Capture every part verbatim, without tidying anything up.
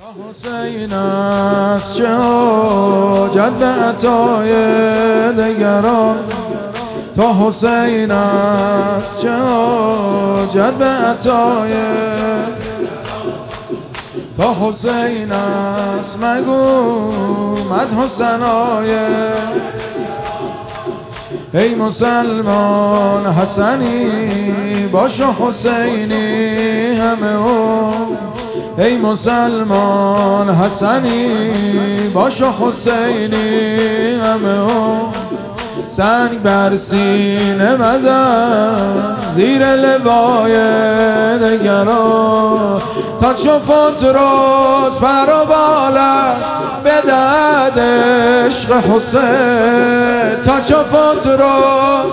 حسین است چه حاجت به عطای دگران، تا حسین است چه حاجت به عطای، تا حسین است مگو مدح ثنای. ای مسلمان حسنی باش و حسینی همه او، ای مسلمان حسنی باش و حسینی همه او. سنگ بر سینه مزن زیر لوای دگران، تا چو فتراس پر و بالت بدهد عشق حسین، تا چو فتراس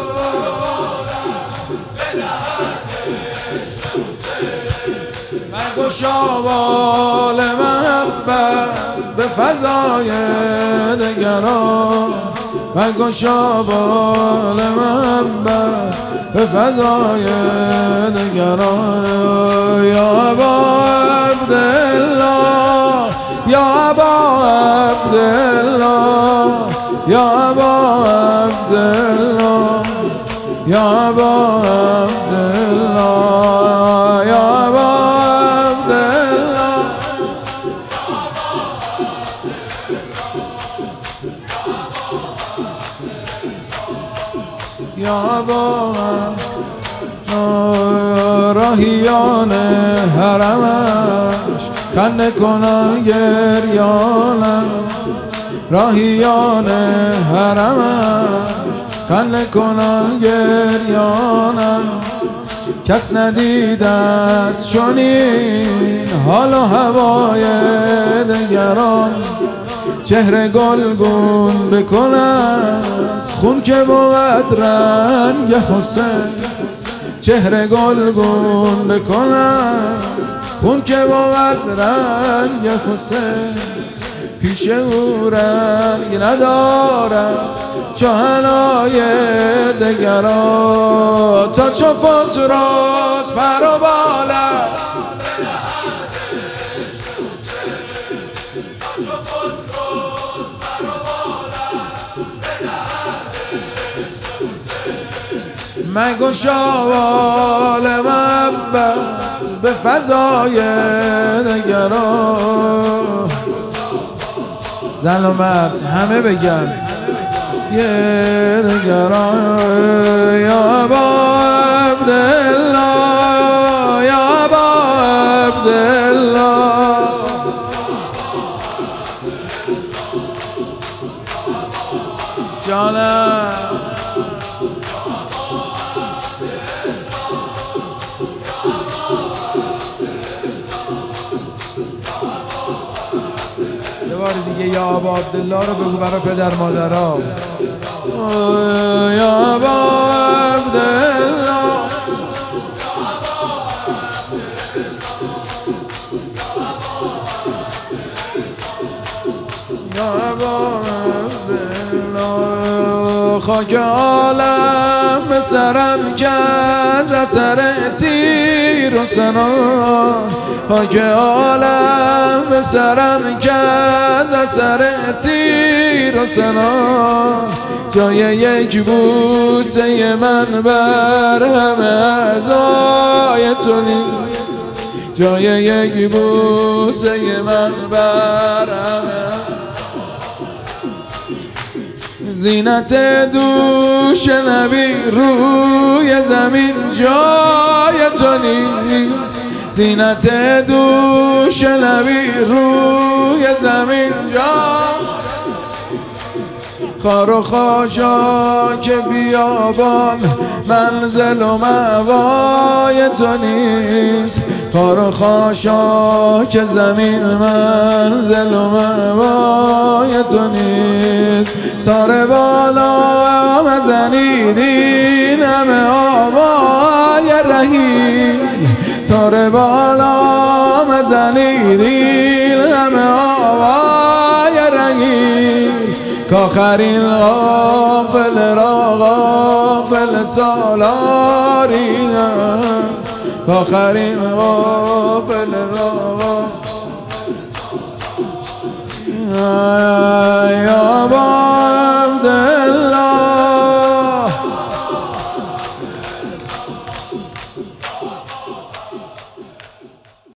مگشا بال محبت به فضای دگران، مگشا بال محبت به فضای دگران. یا ابا عبدالله، یا ابا عبدالله، یا ابا عبدالله، یا ابا عبدالله، یا ابا عبدالله. یا ابا راهیان حرمش خنده کنن گریانم، راهیان حرمش خنده کنن گریانم. کس ندیده است چنین حال و هوای دگران، چهره گلگون بکنن خون که بود رنگ حسین، چهره گلگون بکنن خون که بود رنگ حسین. پیش او رنگ ندارد چو حنای دگران، تا چو فتراس پر و بالت مگشا بال محبت به فضای دگران. زن و مرد همه بگن یه دگران. یا ابا عبدالله، یا ابا عبدالله، جانم یه بار دیگه یا ابا عبدالله رو بگو برای پدر مادرها. یا ابا عبدالله، یا ابا عبدالله. خاک عالم به سرم که از اثر تیر و سنان، خاک عالم به سرم که از اثر تیر و سنان. جای یک بوسه من بر همه اعضای تو نیست، جای یک بوسه من بر همه. زینت دوش نبی روی زمین جای تو نیست، زینت دوش نبی روی زمین جای. خار و خاشاک بیابان منزل و مأوای تو نیست، خار و خاشاک زمین منزل و مأوای تو نیست. سر بالا مزنید این همه آوای رهی، سر بالا مزنید این همه آوای رهی. کآخرین غافل را غافل سالاری، کآخرین غافل را آه